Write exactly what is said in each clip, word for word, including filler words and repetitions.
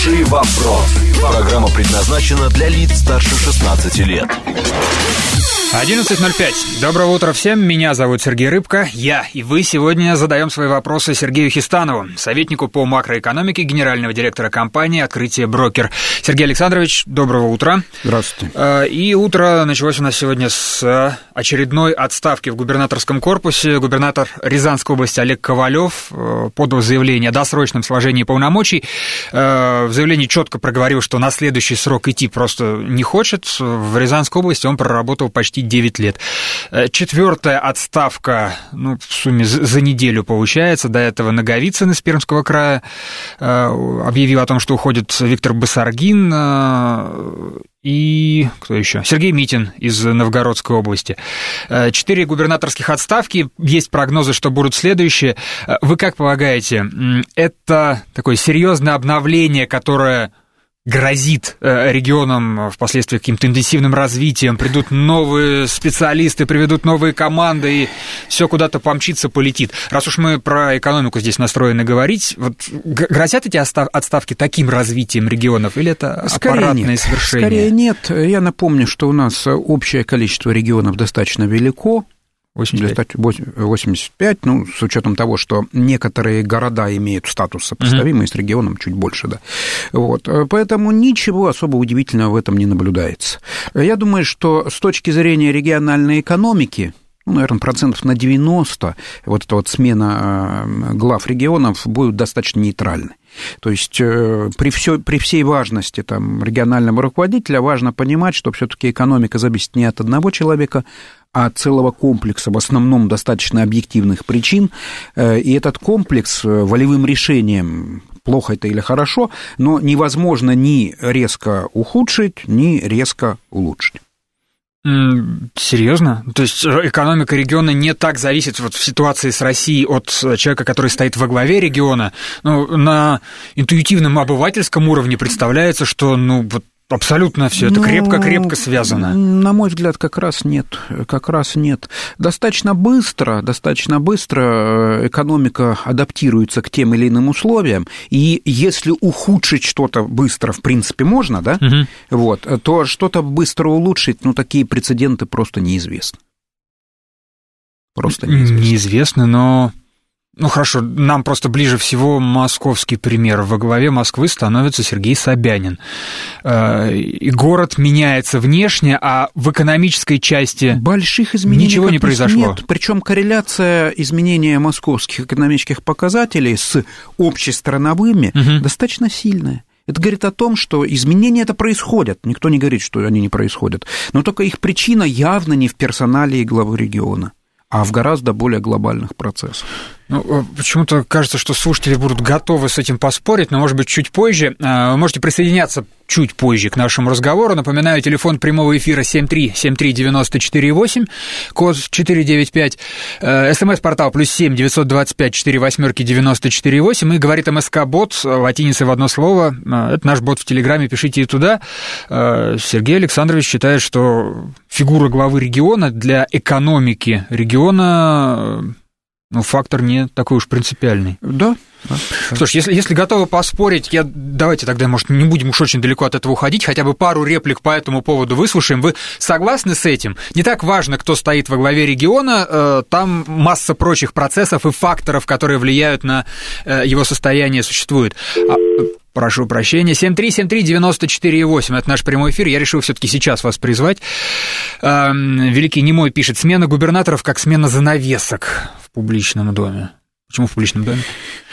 Хороший вопрос. Программа предназначена для лиц старше шестнадцати лет. одиннадцать ноль пять. Доброго утра всем. Меня зовут Сергей Рыбко. Я и вы сегодня задаем свои вопросы Сергею Хистанову, советнику по макроэкономике генерального директора компании «Открытие Брокер». Сергей Александрович, доброго утра. Здравствуйте. И утро началось у нас сегодня с очередной отставки в губернаторском корпусе. Губернатор Рязанской области Олег Ковалев подал заявление о досрочном сложении полномочий. В заявлении четко проговорил, что на следующий срок идти просто не хочет. В Рязанской области он проработал почти девять лет. Четвертая отставка, ну, в сумме за неделю получается. До этого Наговицын из Пермского края объявил о том, что уходит Виктор Басаргин и кто еще? Сергей Митин из Новгородской области. Четыре губернаторских отставки. Есть прогнозы, что будут следующие. Вы как полагаете, это такое серьезное обновление, которое грозит регионам впоследствии каким-то интенсивным развитием, придут новые специалисты, приведут новые команды, и все куда-то помчится, полетит. Раз уж мы про экономику здесь настроены говорить, вот грозят эти отставки таким развитием регионов, или это скорее аппаратное нет. свершение? Скорее нет. Я напомню, что у нас общее количество регионов достаточно велико. восемьдесят пять. восемьдесят пять, ну, с учетом того, что некоторые города имеют статус сопоставимый uh-huh. с регионом, чуть больше, да. Вот. Поэтому ничего особо удивительного в этом не наблюдается. Я думаю, что с точки зрения региональной экономики, ну, наверное, процентов на девяносто вот эта вот смена глав регионов будет достаточно нейтральной. То есть при, всё, при всей важности там, регионального руководителя важно понимать, что все-таки экономика зависит не от одного человека, а от целого комплекса, в основном достаточно объективных причин. И этот комплекс волевым решением, плохо это или хорошо, но невозможно ни резко ухудшить, ни резко улучшить. Серьезно? То есть экономика региона не так зависит вот в ситуации с Россией от человека, который стоит во главе региона? Ну, на интуитивном обывательском уровне представляется, что, ну, вот абсолютно все это крепко-крепко связано. На мой взгляд, как раз нет, как раз нет. Достаточно быстро, достаточно быстро экономика адаптируется к тем или иным условиям, и если ухудшить что-то быстро, в принципе, можно, да, угу. вот, то что-то быстро улучшить, ну, такие прецеденты просто неизвестны. Просто неизвестны. Неизвестны, но... Ну, хорошо, нам просто ближе всего московский пример. Во главе Москвы становится Сергей Собянин. И город меняется внешне, а в экономической части больших изменений ничего не произошло. Нет. Причем корреляция изменения московских экономических показателей с общестрановыми угу. достаточно сильная. Это говорит о том, что изменения это происходят. Никто не говорит, что они не происходят. Но только их причина явно не в персоналии главы региона, а в гораздо более глобальных процессах. Ну, почему-то кажется, что слушатели будут готовы с этим поспорить, но, может быть, чуть позже. Вы можете присоединяться чуть позже к нашему разговору. Напоминаю, телефон прямого эфира семь три семь три девяносто четыре восемь, код четыреста девяносто пять, смс-портал плюс семь девятьсот двадцать пять четыре восьмерки девяносто четыре восемь, и говорит МСК-бот, латиницей в одно слово. Это наш бот в Телеграме, пишите и туда. Сергей Александрович считает, что фигура главы региона для экономики региона... Ну, фактор не такой уж принципиальный. Да. да. Слушай, если, если готовы поспорить, я, давайте тогда, может, не будем уж очень далеко от этого уходить, хотя бы пару реплик по этому поводу выслушаем. Вы согласны с этим? Не так важно, кто стоит во главе региона, там масса прочих процессов и факторов, которые влияют на его состояние, существует. Прошу прощения. семь три семь три девяносто четыре восемь. Это наш прямой эфир. Я решил все-таки сейчас вас призвать. Великий Немой пишет: смена губернаторов как смена занавесок в публичном доме. Почему в публичном доме?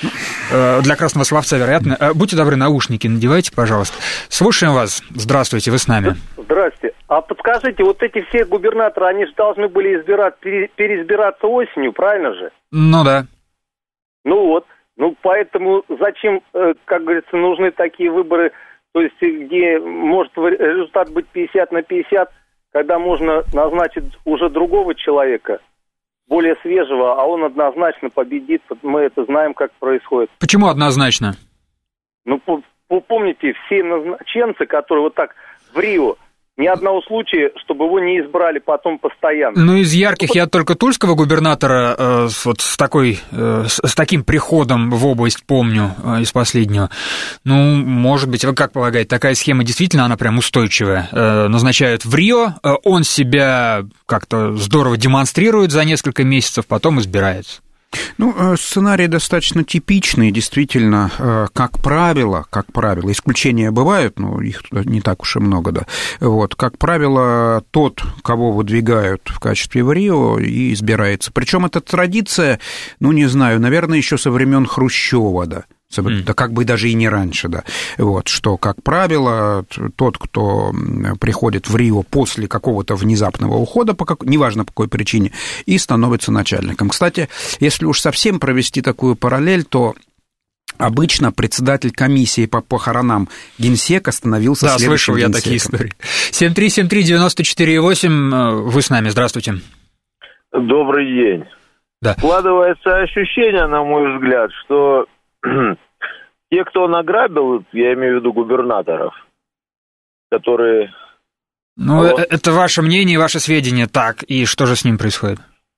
Для красного словца, вероятно. Будьте добры, наушники надевайте, пожалуйста. Слушаем вас. Здравствуйте, вы с нами. Здравствуйте. А подскажите, вот эти все губернаторы, они же должны были избирать, переизбираться осенью, правильно же? Ну да. Ну вот. Ну, поэтому зачем, как говорится, нужны такие выборы, то есть где может результат быть пятьдесят на пятьдесят, когда можно назначить уже другого человека, более свежего, а он однозначно победит. Мы это знаем, как происходит. Почему однозначно? Ну, помните, все назначенцы, которые вот так в Рио ни одного случая, чтобы его не избрали потом постоянно. Ну, из ярких я только тульского губернатора э, вот с, такой, э, с, с таким приходом в область помню э, из последнего. Ну, может быть, вы как полагаете, такая схема действительно, она прям устойчивая? Э, назначают в Рио, э, он себя как-то здорово демонстрирует за несколько месяцев, потом избирается. Ну, сценарий достаточно типичный, действительно, как правило, как правило, исключения бывают, но их не так уж и много, да, вот, как правило, тот, кого выдвигают в качестве в Рио, и избирается. Причем эта традиция, ну, не знаю, наверное, еще со времен Хрущева, да. Да как бы даже и не раньше, да. Вот, что, как правило, тот, кто приходит в Рио после какого-то внезапного ухода, по как... неважно по какой причине, и становится начальником. Кстати, если уж совсем провести такую параллель, то обычно председатель комиссии по похоронам генсека становился да, следующим генсеком. Да, слышал я такие истории. семь три семь три девяносто четыре восемь, вы с нами, здравствуйте. Добрый день. Да. Складывается ощущение, на мой взгляд, что те, кто награбил, я имею в виду губернаторов, которые... Ну, Алло. Это ваше мнение, ваше сведения. Так, и что же с ним происходит?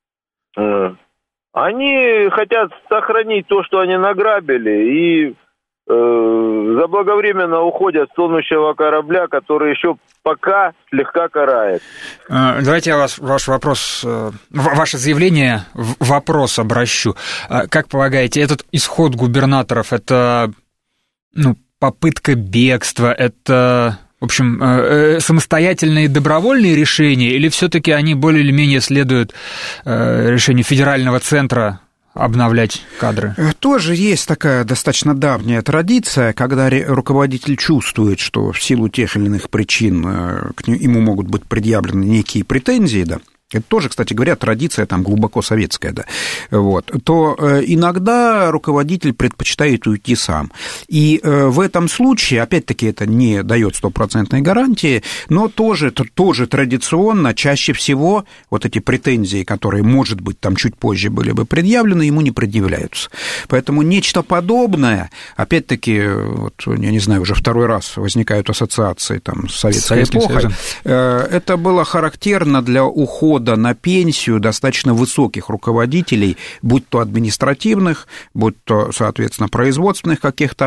Они хотят сохранить то, что они награбили, и э, заблаговременно уходят с тонущего корабля, который еще пока слегка карает. Давайте я вас, ваш вопрос, ваше заявление в вопрос обращу. Как полагаете, этот исход губернаторов, это ну, попытка бегства, это, в общем, самостоятельные добровольные решения, или все-таки они более или менее следуют решению федерального центра обновлять кадры? Тоже есть такая достаточно давняя традиция, когда руководитель чувствует, что в силу тех или иных причин к нему могут быть предъявлены некие претензии, да, это тоже, кстати говоря, традиция там глубоко советская, да, вот, то иногда руководитель предпочитает уйти сам. И в этом случае, опять-таки, это не дает стопроцентной гарантии, но тоже, тоже традиционно, чаще всего вот эти претензии, которые, может быть, там чуть позже были бы предъявлены, ему не предъявляются. Поэтому нечто подобное, опять-таки, вот, я не знаю, уже второй раз возникают ассоциации там, с советской эпохой, это было характерно для ухода на пенсию достаточно высоких руководителей, будь то административных, будь то, соответственно, производственных каких-то,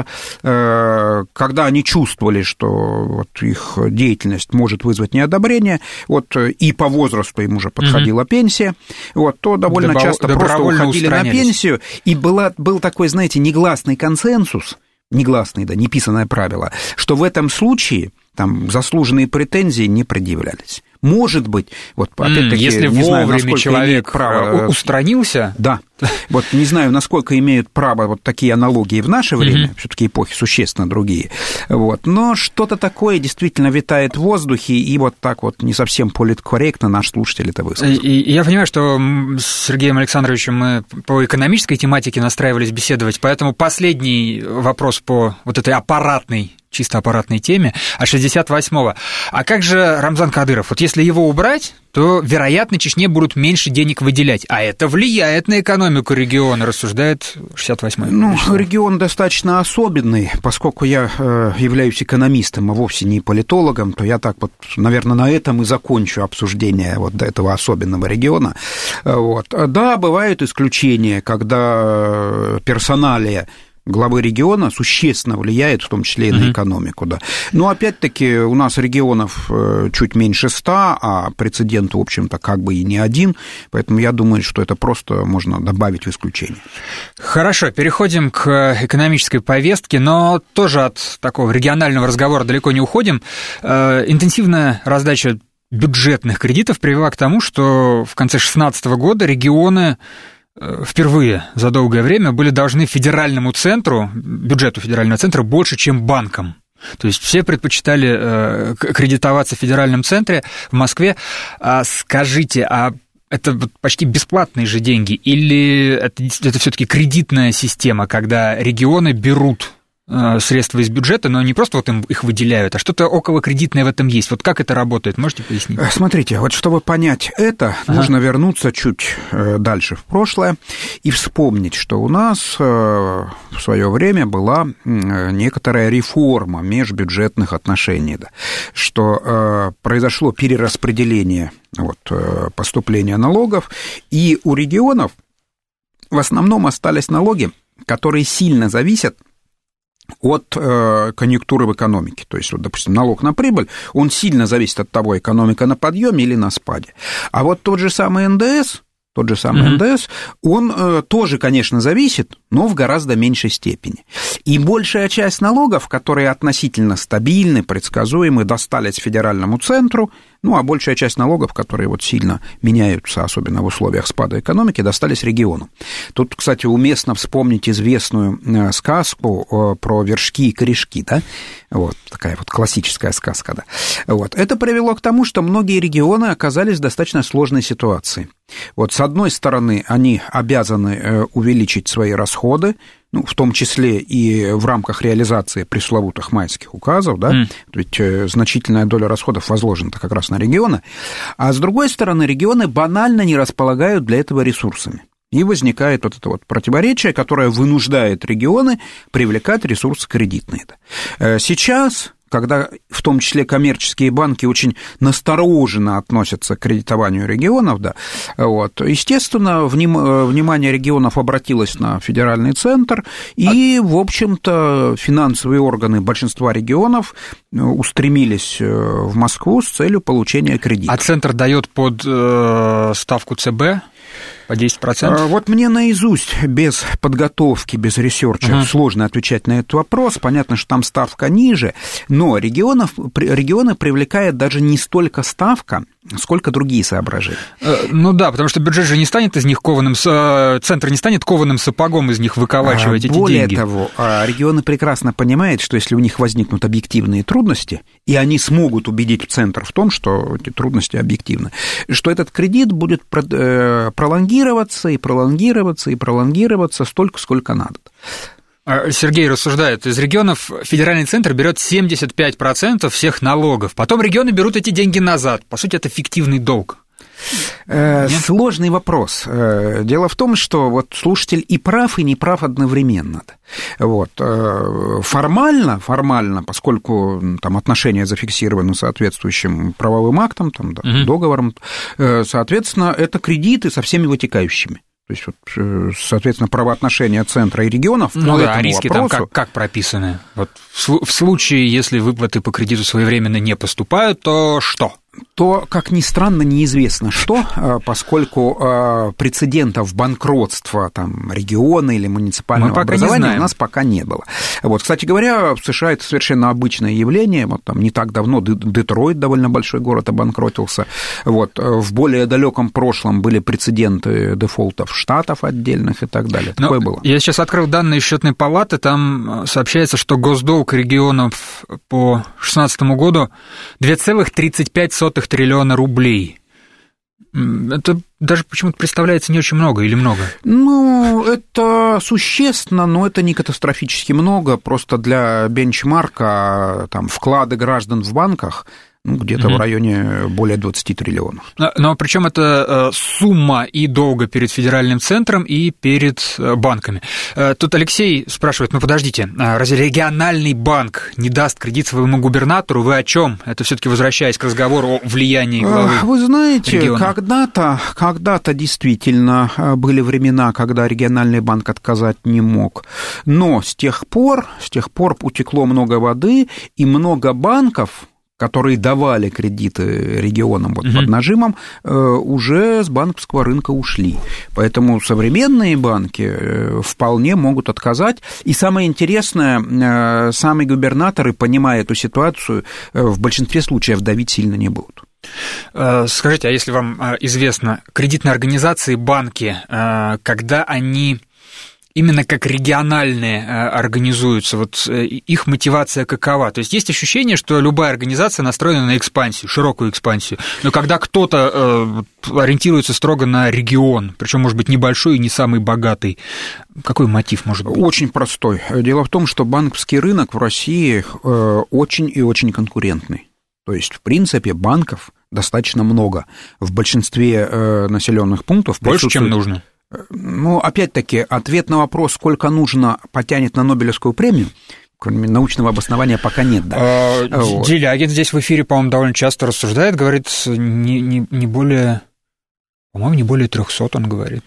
когда они чувствовали, что вот их деятельность может вызвать неодобрение, вот, и по возрасту им уже подходила mm-hmm. пенсия, вот, то довольно Добро- часто просто уходили на пенсию, и была, был такой, знаете, негласный консенсус, негласный, да, неписанное правило, что в этом случае там заслуженные претензии не предъявлялись. Может быть, вот опять-таки, если не знаю, вовремя человек право... устранился... Да, вот не знаю, насколько имеют право вот такие аналогии в наше время, mm-hmm. все-таки эпохи существенно другие, вот, но что-то такое действительно витает в воздухе, и вот так вот не совсем политкорректно наш слушатель это высказал. И, и я понимаю, что с Сергеем Александровичем мы по экономической тематике настраивались беседовать, поэтому последний вопрос по вот этой аппаратной чисто аппаратной теме, а шестьдесят восьмого. А как же Рамзан Кадыров? Вот если его убрать, то, вероятно, Чечне будут меньше денег выделять, а это влияет на экономику региона, рассуждает шестьдесят восьмой. Ну, регион достаточно особенный, поскольку я э, являюсь экономистом, а вовсе не политологом, то я так вот, наверное, на этом и закончу обсуждение вот этого особенного региона. Вот. Да, бывают исключения, когда персоналия главы региона существенно влияет, в том числе и на экономику, да. Но, опять-таки, у нас регионов чуть меньше ста, а прецедент, в общем-то, как бы и не один, поэтому я думаю, что это просто можно добавить в исключение. Хорошо, переходим к экономической повестке, но тоже от такого регионального разговора далеко не уходим. Интенсивная раздача бюджетных кредитов привела к тому, что в конце две тысячи шестнадцатого года регионы впервые за долгое время были должны федеральному центру, бюджету федерального центра больше, чем банкам. То есть все предпочитали кредитоваться в федеральном центре в Москве. А скажите, а это почти бесплатные же деньги или это, это все-таки кредитная система, когда регионы берут средства из бюджета, но не просто вот им их выделяют, а что-то околокредитное в этом есть. Вот как это работает, можете пояснить? Смотрите, вот чтобы понять это, ага. нужно вернуться чуть дальше в прошлое и вспомнить, что у нас в свое время была некоторая реформа межбюджетных отношений, да, что произошло перераспределение вот, поступления налогов, и у регионов в основном остались налоги, которые сильно зависят от э, конъюнктуры в экономике. То есть, вот, допустим, налог на прибыль, он сильно зависит от того, экономика на подъеме или на спаде. А вот тот же самый эн дэ эс, тот же самый mm-hmm. эн дэ эс, он э, тоже, конечно, зависит, но в гораздо меньшей степени. И большая часть налогов, которые относительно стабильны, предсказуемы, достались федеральному центру, ну, а большая часть налогов, которые вот сильно меняются, особенно в условиях спада экономики, достались региону. Тут, кстати, уместно вспомнить известную сказку про вершки и корешки, да, вот такая вот классическая сказка, да. Вот. Это привело к тому, что многие регионы оказались в достаточно сложной ситуации. Вот, с одной стороны, они обязаны увеличить свои расходы, ну, в том числе и в рамках реализации пресловутых майских указов, да, mm. ведь значительная доля расходов возложена как раз на регионы, а с другой стороны, регионы банально не располагают для этого ресурсами. И возникает вот это вот противоречие, которое вынуждает регионы привлекать ресурсы кредитные. Сейчас, когда в том числе коммерческие банки очень настороженно относятся к кредитованию регионов, да, вот, естественно, вним, внимание регионов обратилось на федеральный центр, и, в общем-то, финансовые органы большинства регионов устремились в Москву с целью получения кредитов. А центр дает под э, ставку цэ бэ? По десять процентов? Вот мне наизусть, без подготовки, без ресерча, uh-huh. сложно отвечать на этот вопрос. Понятно, что там ставка ниже, но регионов, регионы привлекает даже не столько ставка, сколько другие соображения. Ну да, потому что бюджет же не станет из них кованым, центр не станет кованым сапогом из них выколачивать а, эти более деньги. Более того, регионы прекрасно понимают, что если у них возникнут объективные трудности, и они смогут убедить центр в том, что эти трудности объективны, что этот кредит будет пролонгироваться и пролонгироваться и пролонгироваться столько, сколько надо. Сергей рассуждает, из регионов федеральный центр берет семьдесят пять процентов всех налогов, потом регионы берут эти деньги назад. По сути, это фиктивный долг. Нет? Сложный вопрос. Дело в том, что вот слушатель и прав, и не прав одновременно. Вот. Формально, формально, поскольку там отношения зафиксированы соответствующим правовым актом, там, да, угу. договором, соответственно, это кредиты со всеми вытекающими. То есть, вот, соответственно, правоотношения центра и регионов по ну, этому да, а риски вопросу... там как, как прописаны? Вот в случае, если выплаты по кредиту своевременно не поступают, то что? То, как ни странно, неизвестно что, поскольку прецедентов банкротства там, региона или муниципального образования у нас пока не было. Вот, кстати говоря, в США это совершенно обычное явление. Вот, там, не так давно Детройт, довольно большой город, обанкротился. Вот, в более далеком прошлом были прецеденты дефолтов штатов отдельных и так далее. Такое было. Я сейчас открыл данные счетной палаты, там сообщается, что госдолг регионов по две тысячи шестнадцатому году две целых тридцать пять сотых триллиона рублей. Это даже почему-то представляется не очень много или много? Ну, это существенно, но это не катастрофически много. Просто для бенчмарка там, вклады граждан в банках ну, где-то mm-hmm. в районе более двадцати триллионов. Но, но причем это сумма и долга перед федеральным центром и перед банками. Тут Алексей спрашивает, ну подождите, разве региональный банк не даст кредит своему губернатору? Вы о чем? Это все-таки возвращаясь к разговору о влиянии главы Вы знаете, региона. когда-то, когда-то действительно были времена, когда региональный банк отказать не мог. Но с тех пор, с тех пор утекло много воды, и много банков, которые давали кредиты регионам вот, uh-huh. под нажимом, уже с банковского рынка ушли. Поэтому современные банки вполне могут отказать. И самое интересное, сами губернаторы, понимая эту ситуацию, в большинстве случаев давить сильно не будут. Скажите, а если вам известно, кредитные организации, банки, когда они именно как региональные организуются, вот их мотивация какова? То есть есть ощущение, что любая организация настроена на экспансию, широкую экспансию, но когда кто-то ориентируется строго на регион, причем, может быть, небольшой и не самый богатый, какой мотив может быть? Очень простой. Дело в том, что банковский рынок в России очень и очень конкурентный. То есть, в принципе, банков достаточно много. В большинстве населенных пунктов больше, чем нужно. Ну, опять-таки, ответ на вопрос, сколько нужно, потянет на Нобелевскую премию, кроме научного обоснования, пока нет, да. А, вот. Делягин здесь в эфире, по-моему, довольно часто рассуждает, говорит, не, не, не более, по-моему, не более трехсот, он говорит.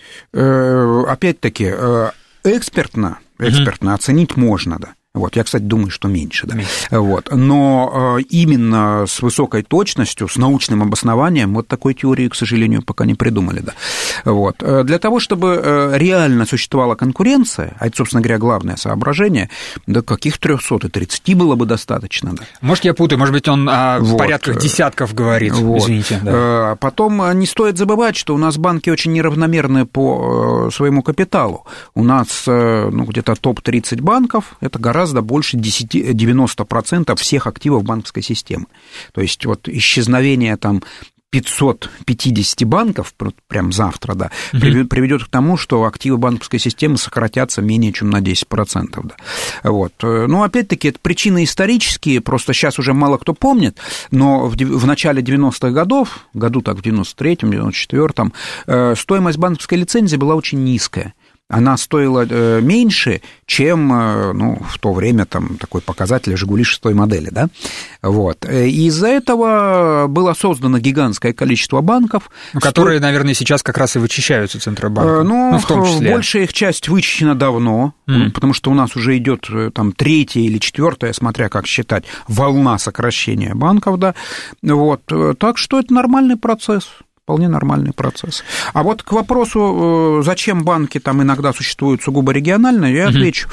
Опять-таки, экспертно, экспертно mm-hmm. оценить можно, да. Вот, я, кстати, думаю, что меньше, да. Меньше. Вот. Но именно с высокой точностью, с научным обоснованием вот такой теории, к сожалению, пока не придумали, да. Вот. Для того, чтобы реально существовала конкуренция, а это, собственно говоря, главное соображение, да каких трехсот и тридцати было бы достаточно, да. Может, я путаю, может быть, он о вот. порядках десятков говорит, вот. Извините. Да. Потом не стоит забывать, что у нас банки очень неравномерны по своему капиталу. У нас ну, где-то топ тридцать банков, это гораздо гораздо больше девяносто процентов всех активов банковской системы. То есть вот исчезновение там пятьсот пятьдесят банков, прям завтра, да, mm-hmm. приведет к тому, что активы банковской системы сократятся менее чем на десять процентов. Да. Вот. Ну, опять-таки, это причины исторические, просто сейчас уже мало кто помнит, но в, в начале девяностых годов, году так в девяносто третьем, девяносто четвёртом, стоимость банковской лицензии была очень низкая. Она стоила меньше, чем, ну, в то время там такой показатель «Жигули» шестой модели, да, вот. И из-за этого было создано гигантское количество банков. Ну, которые, Сто... наверное, сейчас как раз и вычищаются Центробанком, ну, ну, в том числе. Большая их часть вычищена давно, mm. потому что у нас уже идет там третья или четвертая, смотря как считать, волна сокращения банков, да, вот. Так что это нормальный процесс. Вполне нормальный процесс. А вот к вопросу, зачем банки там иногда существуют сугубо регионально, я uh-huh. отвечу.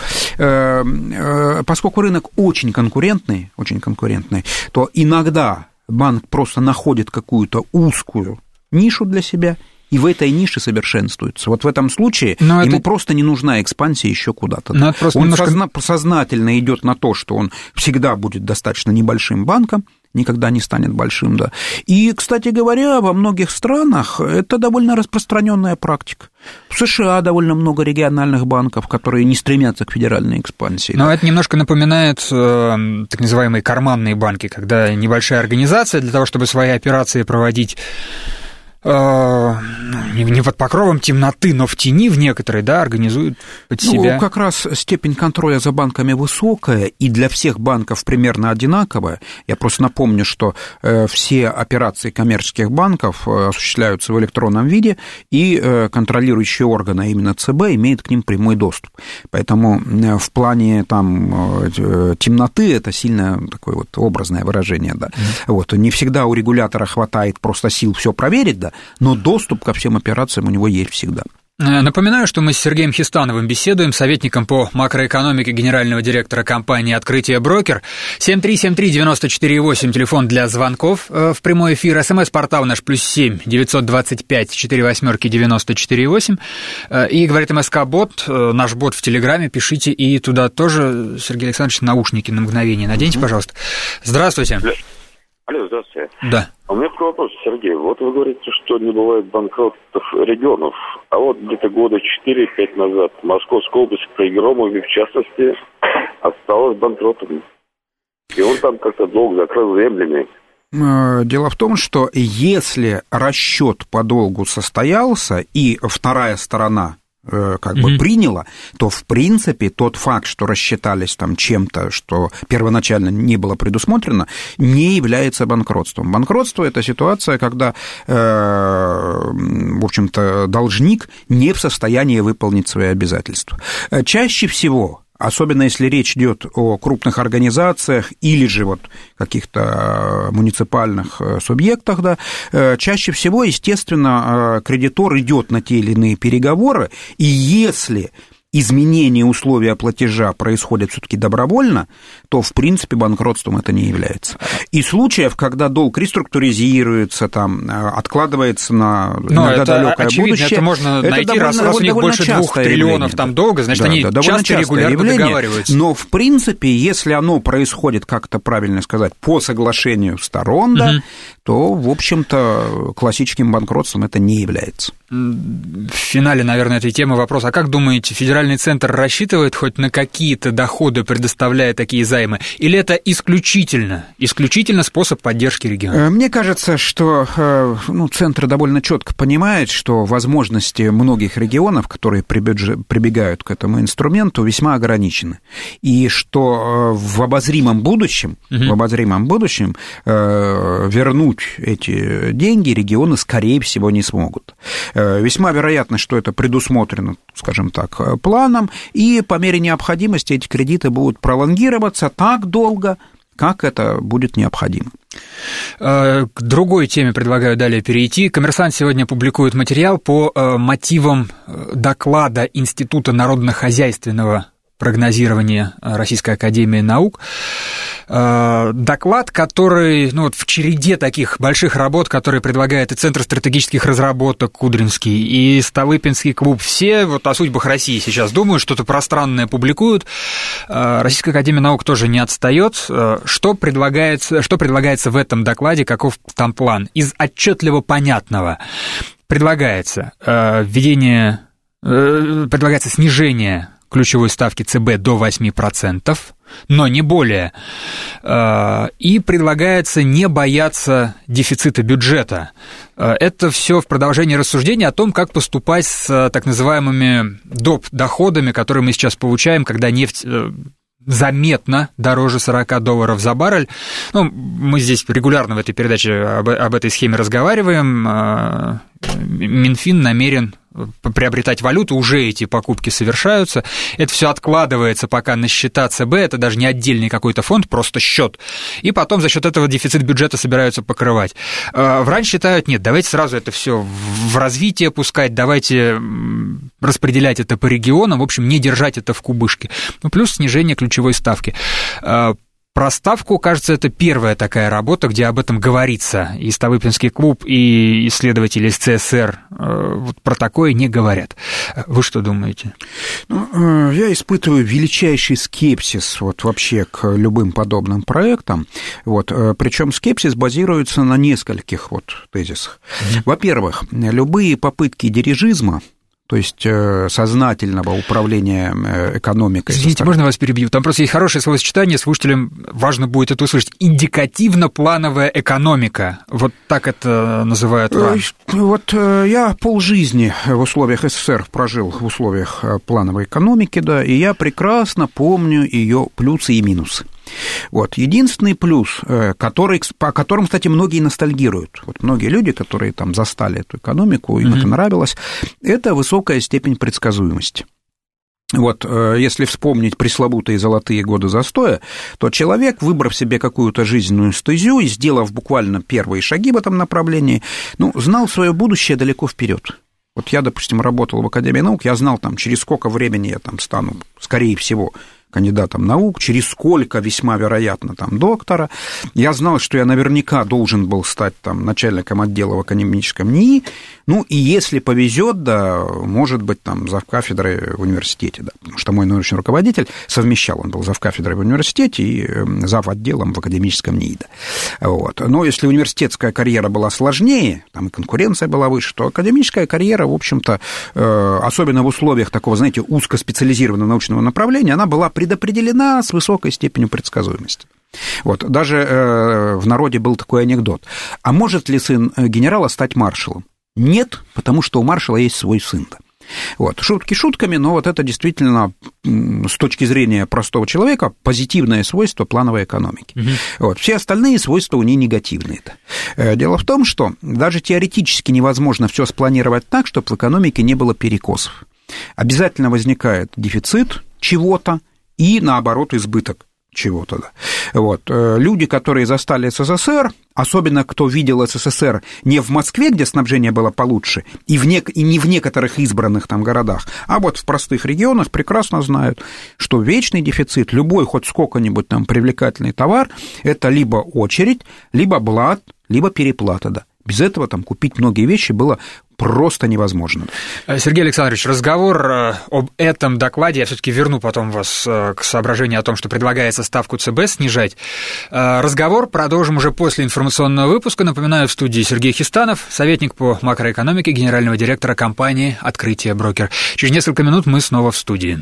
Поскольку рынок очень конкурентный, очень конкурентный, то иногда банк просто находит какую-то узкую нишу для себя и в этой нише совершенствуется. Вот в этом случае Но ему это... просто не нужна экспансия еще куда-то. Он немножко... созна... сознательно идет на то, что он всегда будет достаточно небольшим банком, никогда не станет большим, да. И, кстати говоря, во многих странах это довольно распространенная практика. В США довольно много региональных банков, которые не стремятся к федеральной экспансии. Но да. это немножко напоминает э, так называемые карманные банки, когда небольшая организация для того, чтобы свои операции проводить не под покровом темноты, но в тени в некоторой, да, организуют под себя. Ну, как раз степень контроля за банками высокая, и для всех банков примерно одинаковая. Я просто напомню, что все операции коммерческих банков осуществляются в электронном виде, и контролирующие органы, а именно ЦБ, имеют к ним прямой доступ. Поэтому в плане там темноты это сильно такое вот образное выражение, да. Mm. Вот, не всегда у регулятора хватает просто сил все проверить, да, но доступ ко всем операциям у него есть всегда. Напоминаю, что мы с Сергеем Хистановым беседуем, советником по макроэкономике генерального директора компании «Открытие Брокер». семь три семь три девять четыре восемь, телефон для звонков в прямой эфир. СМС-портал наш плюс семь девятьсот двадцать пять четыре восьмерки девяносто четыре восемь. И говорит МСК-бот, наш бот в Телеграме, пишите, и туда тоже, Сергей Александрович, наушники на мгновение наденьте, пожалуйста. Здравствуйте. Алло, здравствуйте. Да. А у меня такой вопрос, Сергей. Вот вы говорите, что не бывает банкротов регионов, а вот где-то года четыре-пять назад Московская область при Громове, в частности, осталась банкротом. И он там как-то долг закрыл землями. Дело в том, что если расчет по долгу состоялся, и вторая сторона как бы mm-hmm. приняла, то, в принципе, тот факт, что рассчитались там чем-то, что первоначально не было предусмотрено, не является банкротством. Банкротство – это ситуация, когда, э, в общем-то, должник не в состоянии выполнить свои обязательства. Чаще всего, особенно если речь идет о крупных организациях или же вот каких-то муниципальных субъектах, да, чаще всего, естественно, кредитор идет на те или иные переговоры, и если изменение условия платежа происходит все-таки добровольно, то, в принципе, банкротством это не является. И случаев, когда долг реструктуризируется, там, откладывается на иногда далекое будущее. Это можно это найти, довольно, раз, раз у них больше двух триллионов там долга, значит, да, они да, часто регулярно явление, договариваются. Но, в принципе, если оно происходит, как это правильно сказать, по соглашению сторон, угу. да, то, в общем-то, классическим банкротством это не является. В финале, наверное, этой темы вопрос. А как думаете, федеральный центр рассчитывает хоть на какие-то доходы, предоставляя такие займы? Или это исключительно, исключительно способ поддержки региона? Мне кажется, что ну, центр довольно четко понимает, что возможности многих регионов, которые прибегают к этому инструменту, весьма ограничены. И что в обозримом будущем, угу. в обозримом будущем вернуть эти деньги регионы, скорее всего, не смогут. Весьма вероятно, что это предусмотрено, скажем так, планом, и по мере необходимости эти кредиты будут пролонгироваться так долго, как это будет необходимо. К другой теме предлагаю далее перейти. «Коммерсант» сегодня публикует материал по мотивам доклада Института народно-хозяйственного прогнозирования Российской академии наук. Доклад, который ну, вот в череде таких больших работ, которые предлагает и Центр стратегических разработок Кудринский, и Столыпинский клуб, все вот о судьбах России сейчас думают, что-то пространное публикуют. Российская академия наук тоже не отстает. Что предлагается, что предлагается в этом докладе, каков там план? Из отчетливо понятного предлагается введение, предлагается снижение ключевой ставки ЦБ до восемь процентов, но не более. И предлагается не бояться дефицита бюджета. Это все в продолжении рассуждения о том, как поступать с так называемыми доп. Доходами, которые мы сейчас получаем, когда нефть заметно дороже сорок долларов за баррель. Ну, мы здесь регулярно в этой передаче об, об этой схеме разговариваем. Минфин намерен приобретать валюту, уже эти покупки совершаются. Это все откладывается пока на счета ЦБ, это даже не отдельный какой-то фонд, просто счет. И потом за счет этого дефицит бюджета собираются покрывать. Врань считают, нет, давайте сразу это все в развитие пускать, давайте распределять это по регионам, в общем, не держать это в кубышке. Ну, плюс снижение ключевой ставки. Про ставку, кажется, это первая такая работа, где об этом говорится. И Столыпинский клуб, и исследователи из ЦСР вот про такое не говорят. Вы что думаете? Ну, я испытываю величайший скепсис вот, вообще к любым подобным проектам. Вот, причем скепсис базируется на нескольких вот, тезисах. Mm-hmm. Во-первых, любые попытки дирижизма, то есть сознательного управления экономикой. Извините, можно вас перебью? Там просто есть хорошее словосочетание, слушателям важно будет это услышать. Индикативно-плановая экономика. Вот так это называют вам. Вот я полжизни в условиях СССР прожил в условиях плановой экономики, да, и я прекрасно помню ее плюсы и минусы. Вот. Единственный плюс, который, по которым, кстати, многие ностальгируют, вот многие люди, которые там застали эту экономику, им mm-hmm. это нравилось, это высокая степень предсказуемости. Вот, если вспомнить пресловутые золотые годы застоя, то человек, выбрав себе какую-то жизненную стезю и сделав буквально первые шаги в этом направлении, ну, знал свое будущее далеко вперед. Вот я, допустим, работал в Академии наук, я знал, там, через сколько времени я там стану, скорее всего, кандидатом наук, через сколько, весьма вероятно, там, доктора. Я знал, что я наверняка должен был стать там начальником отдела в академическом НИИ, ну, и если повезет, да, может быть, там, завкафедрой в университете, да, потому что мой научный руководитель совмещал, он был завкафедрой в университете и зав. Отделом в академическом НИИ, да. Вот. Но если университетская карьера была сложнее, там и конкуренция была выше, то академическая карьера, в общем-то, особенно в условиях такого, знаете, узкоспециализированного научного направления, она была предопределена с высокой степенью предсказуемости. Вот. Даже э, в народе был такой анекдот. А может ли сын генерала стать маршалом? Нет, потому что у маршала есть свой сын. Вот. Шутки шутками, но вот это действительно с точки зрения простого человека позитивное свойство плановой экономики. Угу. Вот. Все остальные свойства у нее негативные. Дело в том, что даже теоретически невозможно все спланировать так, чтобы в экономике не было перекосов. Обязательно возникает дефицит чего-то и, наоборот, избыток чего-то. Да. Вот. Люди, которые застали СССР, особенно кто видел СССР не в Москве, где снабжение было получше, и, в не, и не в некоторых избранных там городах, а вот в простых регионах, прекрасно знают, что вечный дефицит, любой хоть сколько-нибудь там привлекательный товар, это либо очередь, либо блат, либо переплата. Да. Без этого там купить многие вещи было просто невозможно. Сергей Александрович, разговор об этом докладе, я все-таки верну потом вас к соображению о том, что предлагается ставку ЦБ снижать. Разговор продолжим уже после информационного выпуска. Напоминаю, в студии Сергей Хистанов, советник по макроэкономике генерального директора компании «Открытие Брокер». Через несколько минут мы снова в студии.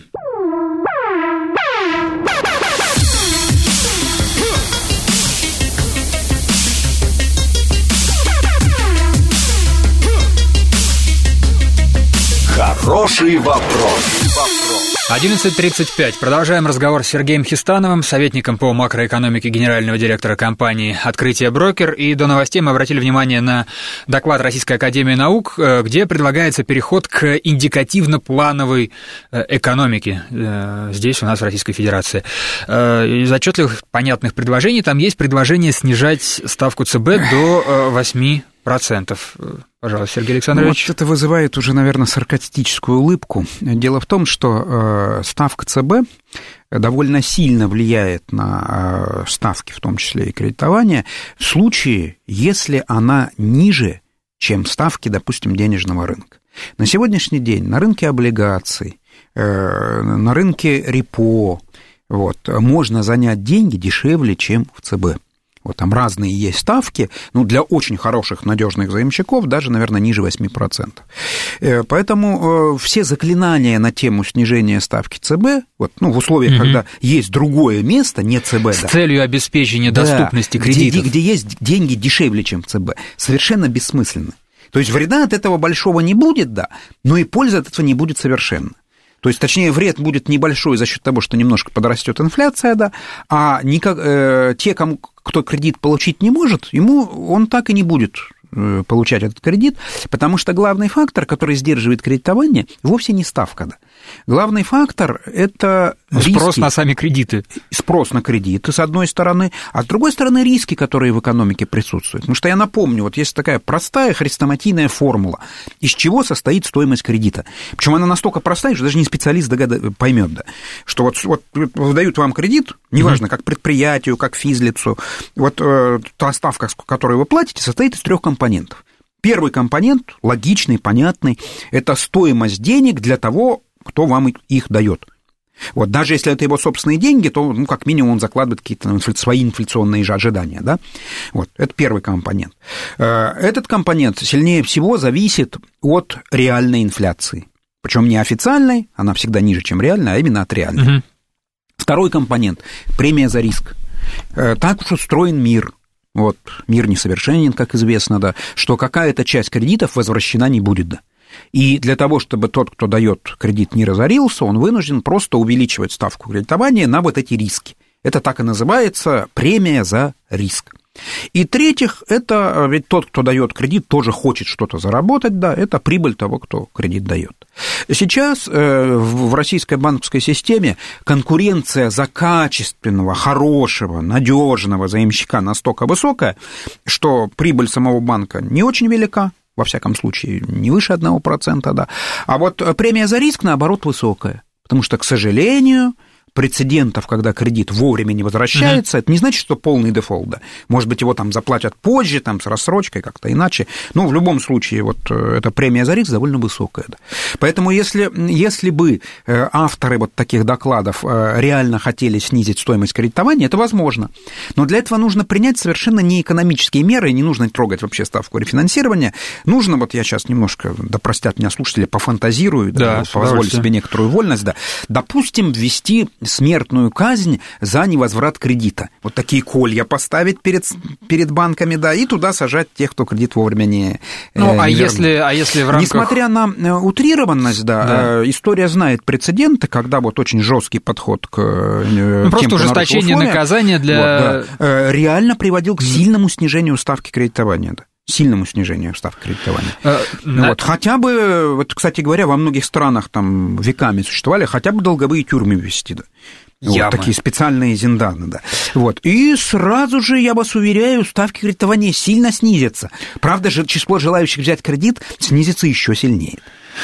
Хороший вопрос. одиннадцать тридцать пять. Продолжаем разговор с Сергеем Хистановым, советником по макроэкономике генерального директора компании «Открытие Брокер». И до новостей мы обратили внимание на доклад Российской академии наук, где предлагается переход к индикативно-плановой экономике здесь у нас в Российской Федерации. Из отчетливых, понятных предложений там есть предложение снижать ставку ЦБ до восьми процентов. Пожалуйста, Сергей Александрович. Ну, вот это вызывает уже, наверное, саркастическую улыбку. Дело в том, что э, ставка ЦБ довольно сильно влияет на э, ставки, в том числе и кредитование, в случае, если она ниже, чем ставки, допустим, денежного рынка. На сегодняшний день на рынке облигаций, э, на рынке репо вот, можно занять деньги дешевле, чем в ЦБ. Вот там разные есть ставки, ну, для очень хороших, надежных заемщиков даже, наверное, ниже восьми процентов. Поэтому все заклинания на тему снижения ставки ЦБ, вот, ну, в условиях, угу. когда есть другое место, не ЦБ, с да, целью обеспечения да, доступности кредитов, где, где есть деньги дешевле, чем в ЦБ, совершенно бессмысленно. То есть вреда от этого большого не будет, да, но и пользы от этого не будет совершенно. То есть, точнее, вред будет небольшой за счет того, что немножко подрастет инфляция, да, а никак, э, те, кому, кто кредит получить не может, ему он так и не будет э, получать этот кредит, потому что главный фактор, который сдерживает кредитование, вовсе не ставка, да. Главный фактор – это риски. Спрос на сами кредиты. Спрос на кредиты, с одной стороны, а с другой стороны риски, которые в экономике присутствуют. Потому что я напомню, вот есть такая простая хрестоматийная формула, из чего состоит стоимость кредита. Причем она настолько простая, что даже не специалист догад... поймет, да, что вот, вот выдают вам кредит, неважно, mm-hmm. как предприятию, как физлицу, вот э, та ставка, которую вы платите, состоит из трех компонентов. Первый компонент, логичный, понятный, это стоимость денег для того, кто вам их дает. Вот, даже если это его собственные деньги, то, ну, как минимум, он закладывает какие-то инфля... свои инфляционные же ожидания, да? Вот, это первый компонент. Этот компонент сильнее всего зависит от реальной инфляции. Причем не официальной, она всегда ниже, чем реальная, а именно от реальной. Угу. Второй компонент – премия за риск. Так уж устроен мир. Вот, мир несовершенен, как известно, да, что какая-то часть кредитов возвращена не будет, да. И для того, чтобы тот, кто дает кредит, не разорился, он вынужден просто увеличивать ставку кредитования на вот эти риски. Это так и называется премия за риск. И третьих, это ведь тот, кто дает кредит, тоже хочет что-то заработать, да, это прибыль того, кто кредит дает. Сейчас в российской банковской системе конкуренция за качественного, хорошего, надежного заемщика настолько высокая, что прибыль самого банка не очень велика, во всяком случае, не выше одного процента, да. А вот премия за риск, наоборот, высокая, потому что, к сожалению, прецедентов, когда кредит вовремя не возвращается, mm-hmm. это не значит, что полный дефолт, да. Может быть, его там заплатят позже, там, с рассрочкой, как-то иначе, но в любом случае вот эта премия за риск довольно высокая, да. Поэтому если, если бы авторы вот таких докладов реально хотели снизить стоимость кредитования, это возможно, но для этого нужно принять совершенно неэкономические меры, не нужно трогать вообще ставку рефинансирования, нужно, вот я сейчас немножко, да простят меня слушатели, пофантазирую, да, да, позволю себе некоторую вольность, да, допустим, ввести смертную казнь за невозврат кредита. Вот такие колья поставить перед, перед банками, да, и туда сажать тех, кто кредит вовремя не Ну, не а, если, а если в рамках... Несмотря на утрированность, да, да, история знает прецеденты, когда вот очень жесткий подход к ну, тем, просто ужесточение наказания для... Вот, да, реально приводил к сильному снижению ставки кредитования, да. Сильному снижению ставки кредитования. А, ну, вот, хотя бы, вот, кстати говоря, во многих странах там веками существовали, хотя бы долговые тюрьмы ввести, да. Вот, такие специальные зинданы, да. Вот. И сразу же, я вас уверяю, ставки кредитования сильно снизятся. Правда же, число желающих взять кредит снизится еще сильнее.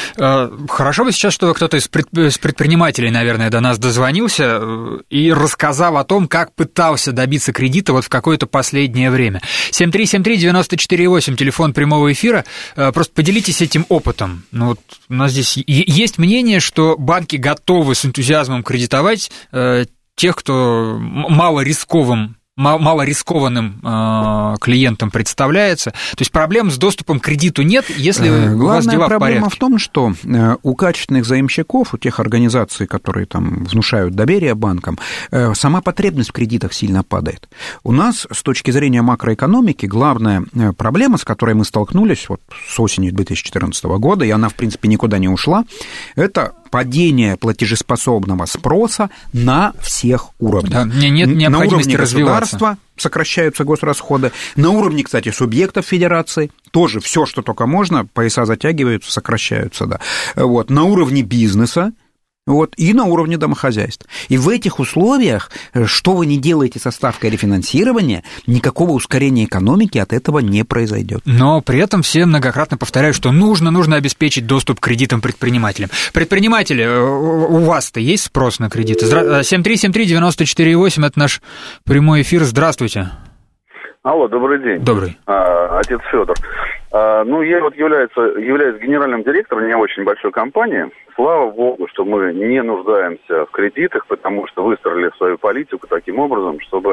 Хорошо бы сейчас, чтобы кто-то из предпринимателей, наверное, до нас дозвонился и рассказал о том, как пытался добиться кредита вот в какое-то последнее время. семь три семь три девять четыре восемь, телефон прямого эфира. Просто поделитесь этим опытом. Ну, вот у нас здесь есть мнение, что банки готовы с энтузиазмом кредитовать тех, кто мало рисковым мало рискованным э, клиентам представляется. То есть проблем с доступом к кредиту нет, если Главная у вас дела в порядке. Главная проблема в том, что у качественных заемщиков, у тех организаций, которые там внушают доверие банкам, сама потребность в кредитах сильно падает. У нас, с точки зрения макроэкономики, главная проблема, с которой мы столкнулись вот с осени две тысячи четырнадцатого года, и она, в принципе, никуда не ушла, это падение платежеспособного спроса на всех уровнях. Да, нет необходимости развиваться. Сокращаются госрасходы. На уровне, кстати, субъектов федерации тоже все, что только можно, пояса затягиваются, сокращаются. Да. Вот. На уровне бизнеса. Вот, и на уровне домохозяйств. И в этих условиях, что вы ни делаете со ставкой рефинансирования, никакого ускорения экономики от этого не произойдет. Но при этом все многократно повторяют, что нужно, нужно обеспечить доступ к кредитам предпринимателям. Предприниматели, у вас-то есть спрос на кредиты? семь три семь три девять четыре восемь, это наш прямой эфир. Здравствуйте. Алло, добрый день. Добрый. А, отец Федор. А, ну, я вот являюсь, являюсь генеральным директором не очень большой компании. Слава богу, что мы не нуждаемся в кредитах, потому что выстроили свою политику таким образом, чтобы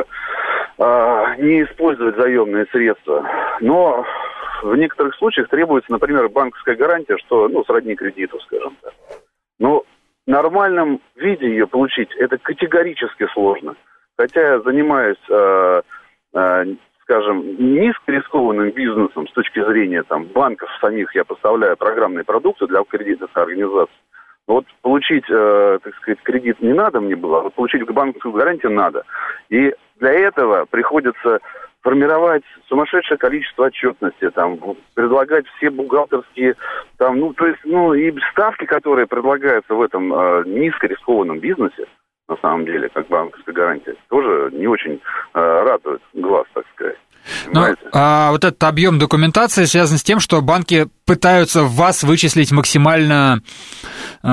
а, не использовать заемные средства. Но в некоторых случаях требуется, например, банковская гарантия, что, ну, сродни кредиту, скажем так. Но в нормальном виде ее получить это категорически сложно. Хотя я занимаюсь... А, а, скажем, низкорискованным бизнесом с точки зрения там, банков самих, я поставляю программные продукты для кредитных организаций. Но вот получить, э, так сказать, кредит не надо мне было, а вот получить банковскую гарантию надо. И для этого приходится формировать сумасшедшее количество отчетности, там, предлагать все бухгалтерские, там, ну, то есть, ну, и ставки, которые предлагаются в этом э, низкорискованном бизнесе, на самом деле, как банковская гарантия, тоже не очень э, радует глаз, так сказать. Ну, а вот этот объем документации связан с тем, что банки пытаются в вас вычислить максимально э,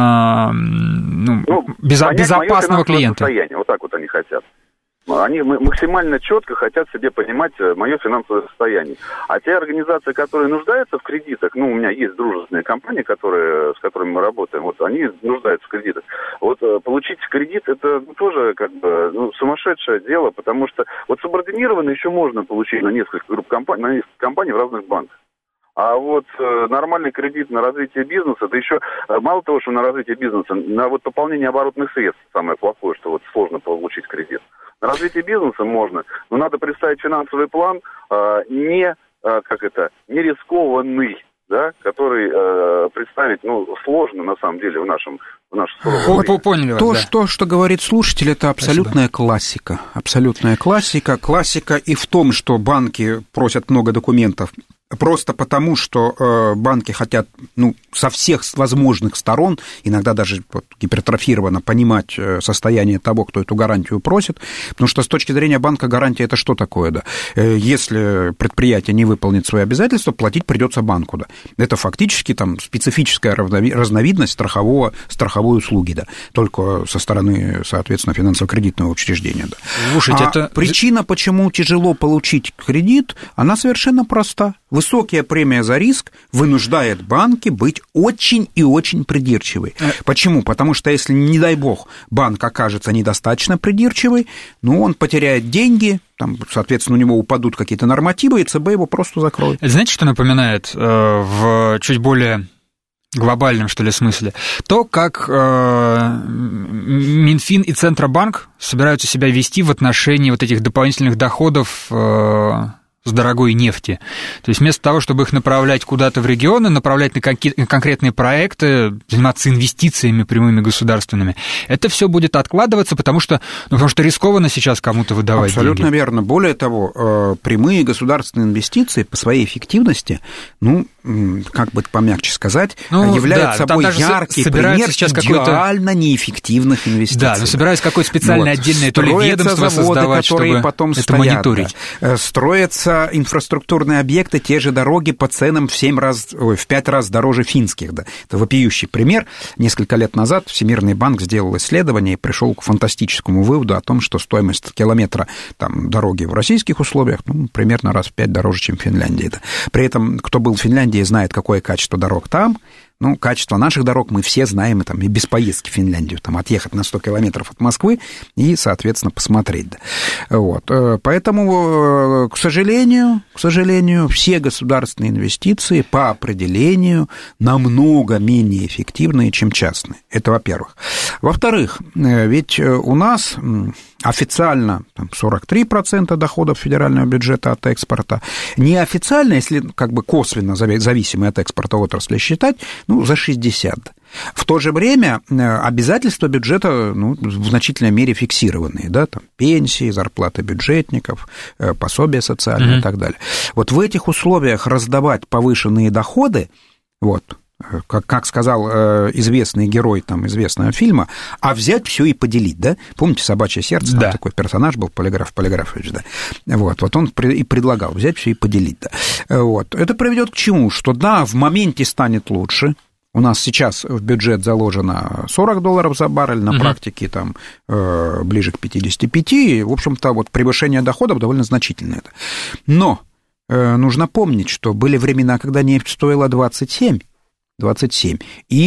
ну, ну, безо- безопасного клиента. Вот так вот они хотят. Они максимально четко хотят себе понимать мое финансовое состояние. А те организации, которые нуждаются в кредитах, ну, у меня есть дружественные компании, которые, с которыми мы работаем, вот они нуждаются в кредитах. Вот получить кредит, это тоже как бы ну, сумасшедшее дело, потому что вот субординированно еще можно получить на несколько групп компаний, на несколько компаний в разных банках. А вот э, нормальный кредит на развитие бизнеса, это еще э, мало того, что на развитие бизнеса, на вот пополнение оборотных средств самое плохое, что вот сложно получить кредит. На развитие бизнеса можно, но надо представить финансовый план э, не, э, как это, не рискованный, да, который э, представить, ну, сложно на самом деле в нашем в нашем суровом Поняли вас, то, да. что, что говорит слушатель, это абсолютная Спасибо. классика. Абсолютная классика. Классика и в том, что банки просят много документов, просто потому, что э, банки хотят ну, со всех возможных сторон, иногда даже вот, гипертрофированно понимать состояние того, кто эту гарантию просит, потому что с точки зрения банка гарантия это что такое, да? Если предприятие не выполнит свои обязательства, платить придется банку, да? Это фактически там специфическая разновидность страхового, страховой услуги, да? Только со стороны, соответственно, финансово-кредитного учреждения, да? Слушайте, а это... причина, почему тяжело получить кредит, она совершенно проста. Высокая премия за риск вынуждает банки быть очень и очень придирчивой. Почему? Потому что если, не дай бог, банк окажется недостаточно придирчивый, ну, он потеряет деньги, там, соответственно, у него упадут какие-то нормативы, и ЦБ его просто закроет. Знаете, что напоминает в чуть более глобальном, что ли, смысле? То, как Минфин и Центробанк собираются себя вести в отношении вот этих дополнительных доходов с дорогой нефти. То есть вместо того, чтобы их направлять куда-то в регионы, направлять на конкретные проекты, заниматься инвестициями прямыми государственными, это все будет откладываться, потому что, ну, потому что рискованно сейчас кому-то выдавать Абсолютно деньги. верно. Более того, прямые государственные инвестиции по своей эффективности, ну, как бы помягче сказать, ну, являются да, собой яркий пример сейчас идеально неэффективных инвестиций. Да, но собираются какое-то специальное вот. отдельное то ли ведомство заводы, создавать, чтобы потом это стоят, мониторить. Да. Строятся инфраструктурные объекты, те же дороги по ценам в семь раз, ой, в пять раз дороже финских. Да. Это вопиющий пример. Несколько лет назад Всемирный банк сделал исследование и пришел к фантастическому выводу о том, что стоимость километра там, дороги в российских условиях ну, примерно раз в пять дороже, чем в Финляндии. Да. При этом, кто был в Финляндии, знает, какое качество дорог там. Ну, качество наших дорог мы все знаем, и, там, и без поездки в Финляндию, там, отъехать на сто километров от Москвы и, соответственно, посмотреть. Да. Вот. Поэтому, к сожалению, к сожалению, все государственные инвестиции по определению намного менее эффективные, чем частные. Это во-первых. Во-вторых, ведь у нас официально там, сорок три процента доходов федерального бюджета от экспорта, неофициально, если как бы косвенно зависимые от экспорта отрасли считать, ну, за шестьдесят. В то же время обязательства бюджета ну, в значительной мере фиксированные, да, там, пенсии, зарплаты бюджетников, пособия социальные mm-hmm. и так далее. Вот в этих условиях раздавать повышенные доходы, вот, Как, как сказал э, известный герой там, известного фильма, а взять все и поделить, да? Помните «Собачье сердце»? Там да. такой персонаж был, Полиграф Полиграфович, да? Вот, вот он и предлагал взять все и поделить, да? Вот. Это приведет к чему? Что, да, в моменте станет лучше. У нас сейчас в бюджет заложено сорок долларов за баррель, на угу. практике там э, ближе к пятьдесят пять. И, в общем-то, вот превышение доходов довольно значительное. Но э, нужно помнить, что были времена, когда нефть стоила двадцать семь. двадцать семь.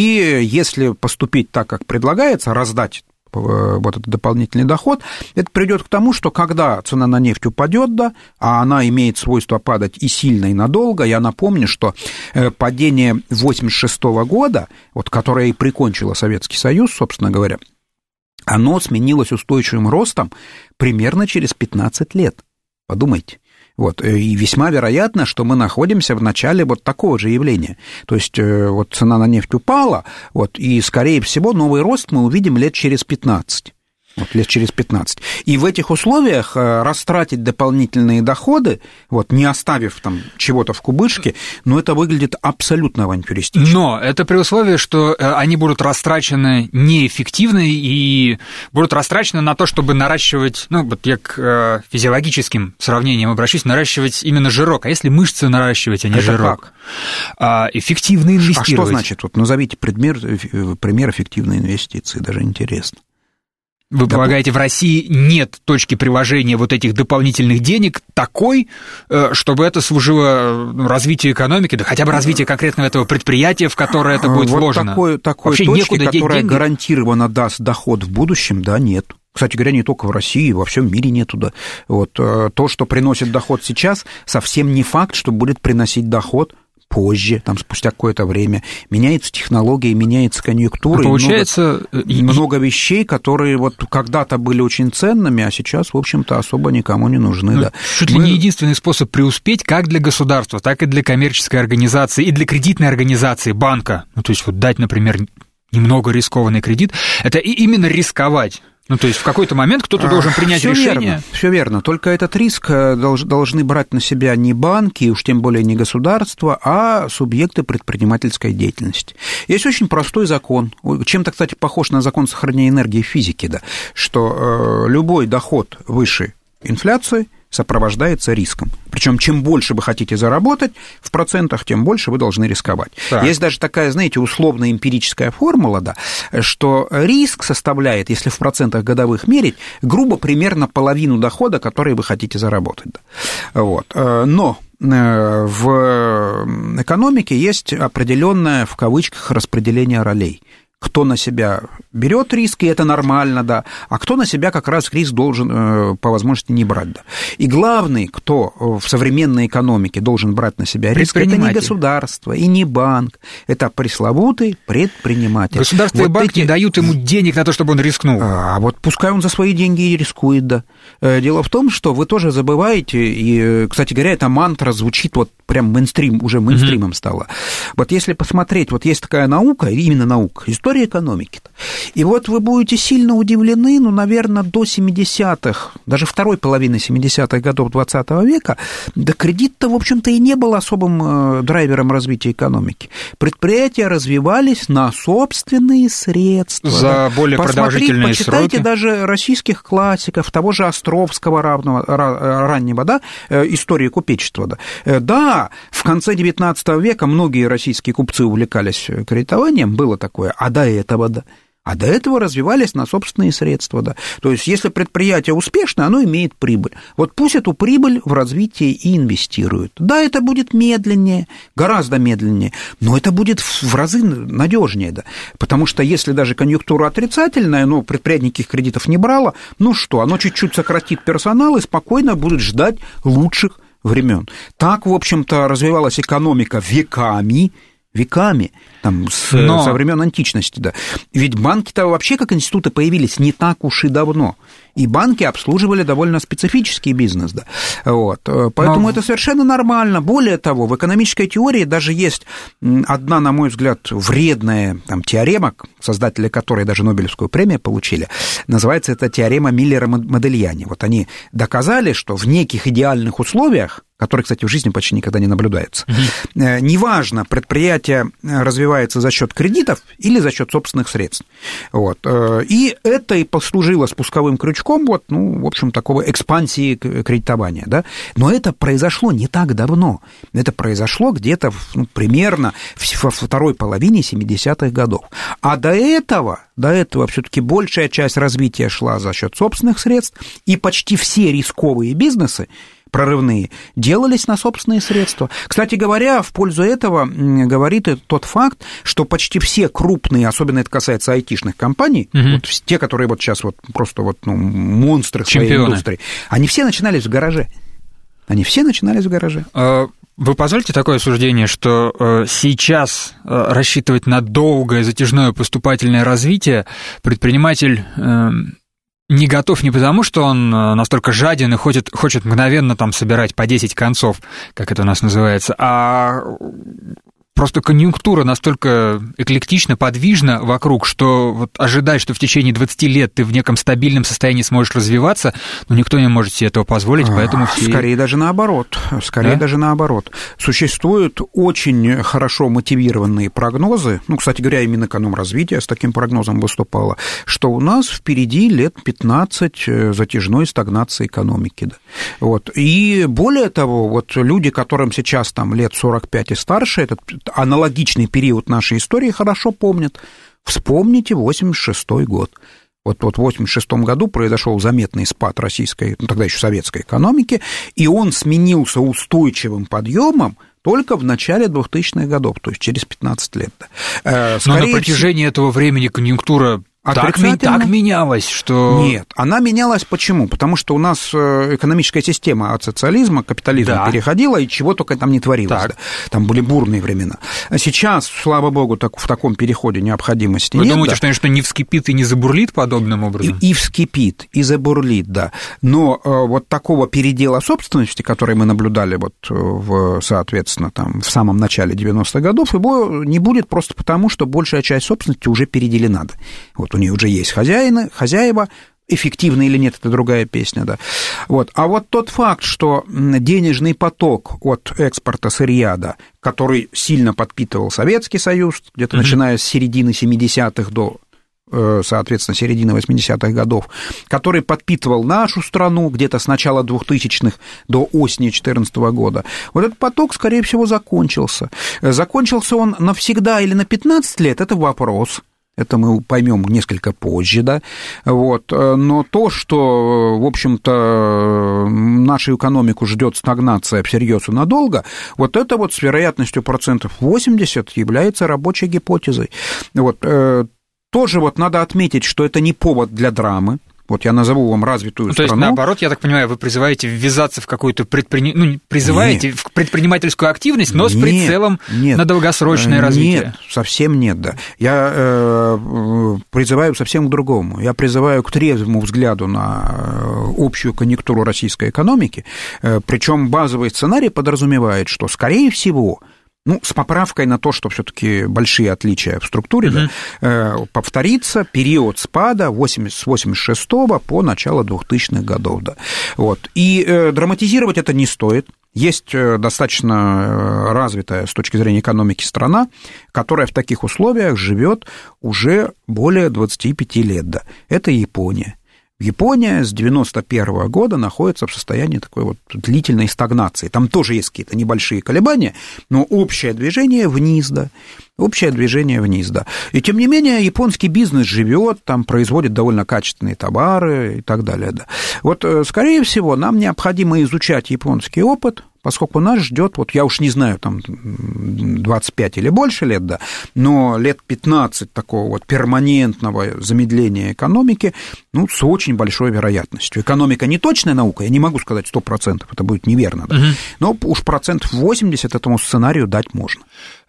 И если поступить так, как предлагается, раздать вот этот дополнительный доход, это придет к тому, что когда цена на нефть упадет, да, а она имеет свойство падать и сильно, и надолго, я напомню, что падение восемьдесят шестого года, вот, которое и прикончило Советский Союз, собственно говоря, оно сменилось устойчивым ростом примерно через пятнадцать лет. Подумайте. Вот, и весьма вероятно, что мы находимся в начале вот такого же явления. То есть, вот цена на нефть упала, вот, и, скорее всего, новый рост мы увидим лет через пятнадцать. Вот, лет через пятнадцать. И в этих условиях растратить дополнительные доходы, вот, не оставив там чего-то в кубышке, ну, это выглядит абсолютно авантюристично. Но это при условии, что они будут растрачены неэффективно и будут растрачены на то, чтобы наращивать, ну, вот я к физиологическим сравнениям обращусь, наращивать именно жирок. А если мышцы наращивать, а не это жирок? Как? Эффективно инвестировать. А что значит? Вот назовите пример, пример эффективной инвестиции, даже интересно. Вы да, полагаете, в России нет точки приложения вот этих дополнительных денег такой, чтобы это служило развитию экономики, да хотя бы развитию конкретного этого предприятия, в которое это будет вот вложено? Такой, такой Вообще точки, некуда которая деньги? гарантированно даст доход в будущем, да, нет. Кстати говоря, не только в России, во всем мире нету. Да. Вот, то, что приносит доход сейчас, совсем не факт, что будет приносить доход позже, там, спустя какое-то время. Меняются технологии, меняется конъюнктура. А получается... Много, и... много вещей, которые вот когда-то были очень ценными, а сейчас, в общем-то, особо никому не нужны. Ну, да. Чуть Мы... ли не единственный способ преуспеть как для государства, так и для коммерческой организации, и для кредитной организации, банка. Ну, то есть вот дать, например, немного рискованный кредит, это и именно рисковать. Ну, то есть в какой-то момент кто-то должен принять всё решение. Верно, все верно. Только этот риск должны брать на себя не банки, уж тем более не государство, а субъекты предпринимательской деятельности. Есть очень простой закон, чем-то, кстати, похож на закон сохранения энергии в физике, да, что любой доход выше инфляции сопровождается риском. Причем, чем больше вы хотите заработать в процентах, тем больше вы должны рисковать. Так. Есть даже такая, знаете, условная эмпирическая формула, да, что риск составляет, если в процентах годовых мерить, грубо примерно половину дохода, который вы хотите заработать. Да. Вот. Но в экономике есть определенное, в кавычках, распределение ролей. кто на себя берет риск, и это нормально, да, а кто на себя как раз риск должен э, по возможности не брать, да. И главный, кто в современной экономике должен брать на себя риск, это не государство и не банк, это пресловутый предприниматель. Государство вот и банк эти... не дают ему денег на то, чтобы он рискнул. А вот пускай он за свои деньги и рискует, да. Дело в том, что вы тоже забываете, и, кстати говоря, эта мантра звучит вот прям мейнстрим, уже мейнстримом mm-hmm. стала. Вот если посмотреть, вот есть такая наука, именно наука, история экономики. И вот вы будете сильно удивлены, ну, наверное, до семидесятых, даже второй половины семидесятых годов двадцатого века, да кредит-то, в общем-то, и не был особым драйвером развития экономики. Предприятия развивались на собственные средства. За да. более продолжительные почитайте сроки. Почитайте даже российских классиков, того же Островского равного, раннего, да, истории купечества, да. Да, в конце девятнадцатого века многие российские купцы увлекались кредитованием, было такое, а до этого, да. А до этого развивались на собственные средства, да. То есть, если предприятие успешно, оно имеет прибыль. Вот пусть эту прибыль в развитие и инвестируют. Да, это будет медленнее, гораздо медленнее, но это будет в разы надежнее, да. Потому что если даже конъюнктура отрицательная, ну, предприятие никаких кредитов не брало, ну что, оно чуть-чуть сократит персонал и спокойно будет ждать лучших времен. Так, в общем-то, развивалась экономика веками, веками, там, с, Но... со времен античности, да. Ведь банки-то вообще как институты появились не так уж и давно. И банки обслуживали довольно специфический бизнес, да. Вот. Поэтому Но... это совершенно нормально. Более того, в экономической теории даже есть одна, на мой взгляд, вредная там, теорема, создатели которой даже Нобелевскую премию получили. Называется это теорема Миллера-Модельяни. Вот они доказали, что в неких идеальных условиях, которые, кстати, в жизни почти никогда не наблюдаются, mm-hmm. неважно, предприятие развивается за счет кредитов или за счет собственных средств. Вот. И это и послужило спусковым крючком, вот, ну, в общем, такого экспансии кредитования, да. Но это произошло не так давно. Это произошло где-то, ну, примерно во второй половине семидесятых годов. А до этого, до этого все-таки большая часть развития шла за счет собственных средств, и почти все рисковые бизнесы прорывные, делались на собственные средства. Кстати говоря, в пользу этого говорит тот факт, что почти все крупные, особенно это касается айтишных компаний, угу. вот те, которые вот сейчас вот просто вот, ну, монстры своей Чемпионы. Индустрии, они все начинались в гараже. Они все начинались в гараже. Вы позволите такое суждение, что сейчас рассчитывать на долгое затяжное поступательное развитие предприниматель не готов не потому, что он настолько жаден и хочет, хочет мгновенно там собирать по десять концов, как это у нас называется, а просто конъюнктура настолько эклектична, подвижна вокруг, что вот ожидать, что в течение двадцати лет ты в неком стабильном состоянии сможешь развиваться, ну, никто не может себе этого позволить, поэтому все... Скорее даже наоборот, скорее да? даже наоборот. Существуют очень хорошо мотивированные прогнозы, ну, кстати говоря, и Минэкономразвития с таким прогнозом выступало, что у нас впереди лет пятнадцать затяжной стагнации экономики. Да. Вот. И более того, вот люди, которым сейчас там лет сорок пять и старше, этот аналогичный период нашей истории хорошо помнят. Вспомните восемьдесят шестой год. Вот, вот в восемьдесят шестом году произошел заметный спад российской, ну, тогда еще советской экономики, и он сменился устойчивым подъемом только в начале двухтысячных годов, то есть через пятнадцать лет. Скорее Но на протяжении всего... этого времени конъюнктура так, так менялась, что... Нет, она менялась почему? Потому что у нас экономическая система от социализма к капитализму да. переходила, и чего только там не творилось. Да. Там были бурные времена. Сейчас, слава богу, так, в таком переходе необходимости Вы нет. Вы думаете, да. что, конечно, не вскипит и не забурлит подобным образом? И, и вскипит, и забурлит, да. Но э, вот такого передела собственности, который мы наблюдали, вот, в, соответственно, там, в самом начале девяностых годов, его не будет просто потому, что большая часть собственности уже переделена. Вот у нее уже есть хозяины, хозяева, эффективно или нет, это другая песня, да. Вот. А вот тот факт, что денежный поток от экспорта сырья, да, который сильно подпитывал Советский Союз, где-то mm-hmm. начиная с середины семидесятых до, соответственно, середины восьмидесятых годов, который подпитывал нашу страну где-то с начала двухтысячных до осени две тысячи четырнадцатого года, вот этот поток, скорее всего, закончился. Закончился он навсегда или на пятнадцать лет, это вопрос. Это мы поймем несколько позже, да, вот, но то, что, в общем-то, нашу экономику ждет стагнация всерьез и надолго, вот это вот с вероятностью процентов восемьдесят является рабочей гипотезой. Вот, тоже вот надо отметить, что это не повод для драмы. Вот я назову вам развитую ну, страну. То есть, наоборот, я так понимаю, вы призываете ввязаться в какую-то предприни... ну, призываете нет. в предпринимательскую активность, но с нет, прицелом нет, на долгосрочное развитие. Нет, совсем нет, да. Я э, призываю совсем к другому. Я призываю к трезвому взгляду на общую конъюнктуру российской экономики, э, причем базовый сценарий подразумевает, что, скорее всего, ну, с поправкой на то, что все-таки большие отличия в структуре, uh-huh. да, повторится период спада с восемьдесят шестого по начало двухтысячных годов. Да. Вот. И э, драматизировать это не стоит. Есть достаточно развитая с точки зрения экономики страна, которая в таких условиях живет уже более двадцати пяти лет. Да. Это Япония. Япония с девяносто первого года находится в состоянии такой вот длительной стагнации. Там тоже есть какие-то небольшие колебания, но общее движение вниз, да. Общее движение вниз, да. И тем не менее, японский бизнес живет, там производит довольно качественные товары и так далее, да. Вот, скорее всего, нам необходимо изучать японский опыт, поскольку нас ждет, вот я уж не знаю, там двадцать пять или больше лет, да, но лет пятнадцать такого вот перманентного замедления экономики, ну, с очень большой вероятностью. Экономика не точная наука, я не могу сказать сто процентов, это будет неверно, да, угу. но уж процентов восемьдесят этому сценарию дать можно.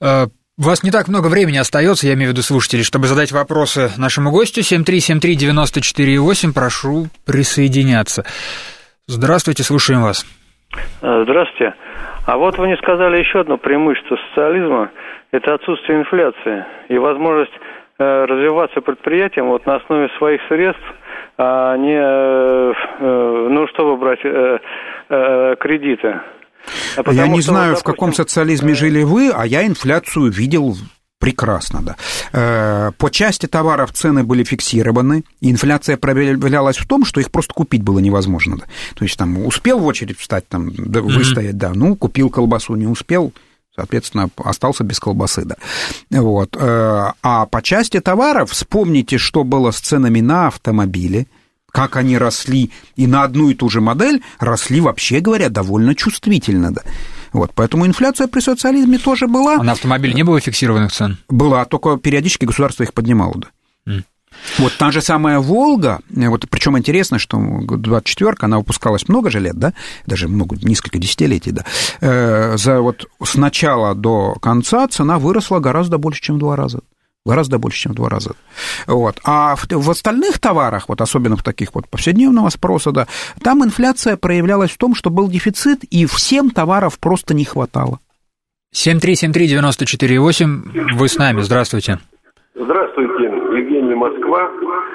У вас не так много времени остается, я имею в виду слушателей, чтобы задать вопросы нашему гостю. семь три семь три девять четыре восемь, прошу присоединяться. Здравствуйте, слушаем вас. Здравствуйте. А вот вы не сказали еще одно преимущество социализма – это отсутствие инфляции и возможность э, развиваться предприятиям вот на основе своих средств, а не, э, э, ну, чтобы брать э, э, кредиты. Потому я не что, знаю, вот, допустим, в каком социализме жили вы, а я инфляцию видел прекрасно, да. По части товаров цены были фиксированы, и инфляция проявлялась в том, что их просто купить было невозможно. Да. То есть там успел в очередь встать, там, выстоять, mm-hmm. да, ну, купил колбасу, не успел, соответственно, остался без колбасы, да. Вот. А по части товаров вспомните, что было с ценами на автомобили, как они росли, и на одну и ту же модель росли, вообще говоря, довольно чувствительно, да. Вот, поэтому инфляция при социализме тоже была. А на автомобиль не было фиксированных цен? Была, только периодически государство их поднимало, да. Mm. Вот та же самая «Волга», вот, причем интересно, что двадцать четвёрка, она выпускалась много же лет, да, даже много, несколько десятилетий, да, э, за вот с начала до конца цена выросла гораздо больше, чем в два раза. Гораздо больше, чем в два раза. Вот. А в, в остальных товарах, вот особенно в таких вот повседневного спроса, да, там инфляция проявлялась в том, что был дефицит, и всем товаров просто не хватало. семь три семь три девять четыре восемь, вы с нами, здравствуйте. Здравствуйте, Евгений, Москва.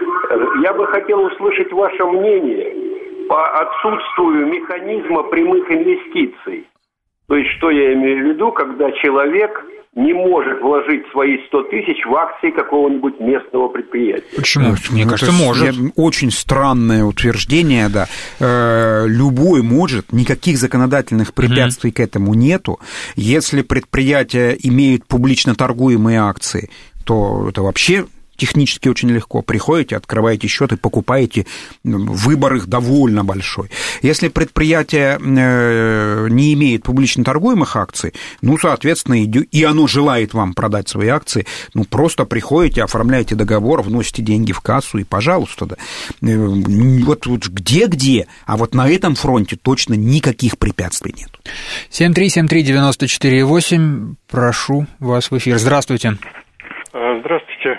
Я бы хотел услышать ваше мнение по отсутствию механизма прямых инвестиций. То есть, что я имею в виду, когда человек не может вложить свои сто тысяч в акции какого-нибудь местного предприятия. Почему? Мне ну, кажется, может. Очень странное утверждение, да. Любой может, никаких законодательных препятствий угу. к этому нету. Если предприятия имеют публично торгуемые акции, то это вообще технически очень легко. Приходите, открываете счет и покупаете, выбор их довольно большой. Если предприятие не имеет публично торгуемых акций, ну, соответственно, и оно желает вам продать свои акции, ну, просто приходите, оформляете договор, вносите деньги в кассу и, пожалуйста, да. Вот, вот где-где, а вот на этом фронте точно никаких препятствий нет. семь три семь три девять четыре восемь, прошу вас в эфир. Здравствуйте. Здравствуйте.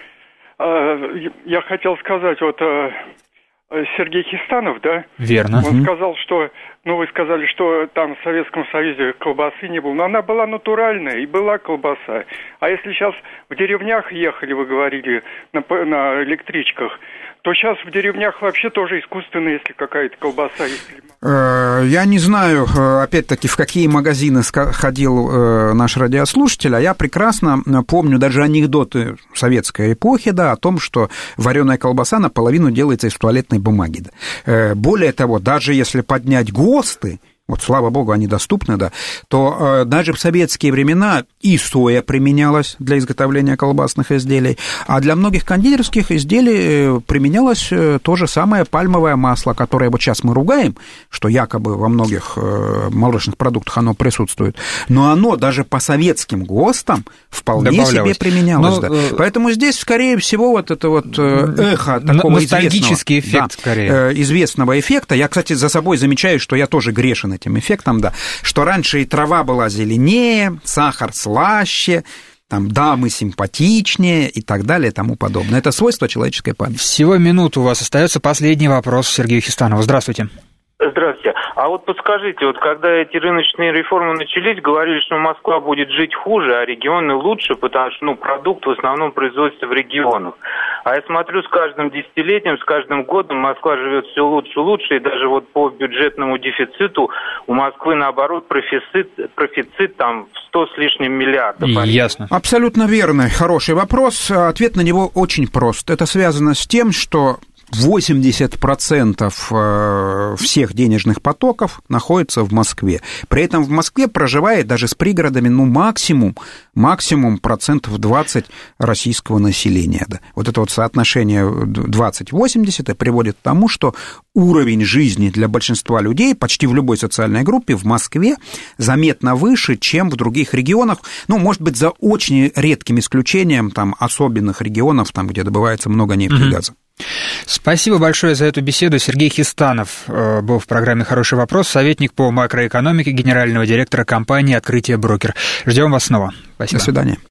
Я хотел сказать, вот Сергей Хистанов, да? Верно. Он сказал, что, ну, вы сказали, что там в Советском Союзе колбасы не было, но она была натуральная, и была колбаса. А если сейчас в деревнях ехали, вы говорили, на, на электричках, то сейчас в деревнях вообще тоже искусственно, если какая-то колбаса есть. Я не знаю, опять-таки, в какие магазины ходил наш радиослушатель, а я прекрасно помню даже анекдоты советской эпохи, да, о том, что вареная колбаса наполовину делается из туалетной бумаги. Да. Более того, даже если поднять ГОСТы, вот, слава богу, они доступны, да, то э, даже в советские времена и соя применялась для изготовления колбасных изделий, а для многих кондитерских изделий применялось то же самое пальмовое масло, которое вот сейчас мы ругаем, что якобы во многих э, молочных продуктах оно присутствует, но оно даже по советским ГОСТам вполне себе применялось. Но, да. э... Поэтому здесь, скорее всего, вот это вот эхо такого ностальгический эффект, да, скорее. известного эффекта. Я, кстати, за собой замечаю, что я тоже грешен этим эффектом, да, что раньше и трава была зеленее, сахар слаще, там, дамы симпатичнее и так далее и тому подобное. Это свойство человеческой памяти. Всего минуту у вас остается. Последний вопрос Сергею Хистанову. Здравствуйте. Здравствуйте. А вот подскажите, вот когда эти рыночные реформы начались, говорили, что Москва будет жить хуже, а регионы лучше, потому что, ну, продукт в основном производится в регионах. А я смотрю, с каждым десятилетием, с каждым годом Москва живет все лучше и лучше, и даже вот по бюджетному дефициту у Москвы, наоборот, профицит, профицит там в сто с лишним миллиардов. Ясно. Абсолютно верно. Хороший вопрос. Ответ на него очень прост. Это связано с тем, что восемьдесят процентов всех денежных потоков находится в Москве. При этом в Москве проживает даже с пригородами, ну, максимум, максимум процентов двадцать российского населения. Да. Вот это вот соотношение двадцать восемьдесят и приводит к тому, что уровень жизни для большинства людей почти в любой социальной группе в Москве заметно выше, чем в других регионах. Ну, может быть, за очень редким исключением там особенных регионов, там, где добывается много нефти и газа. Спасибо большое за эту беседу. Сергей Хистанов был в программе «Хороший вопрос», советник по макроэкономике генерального директора компании «Открытие Брокер». Ждем вас снова. Спасибо. До свидания.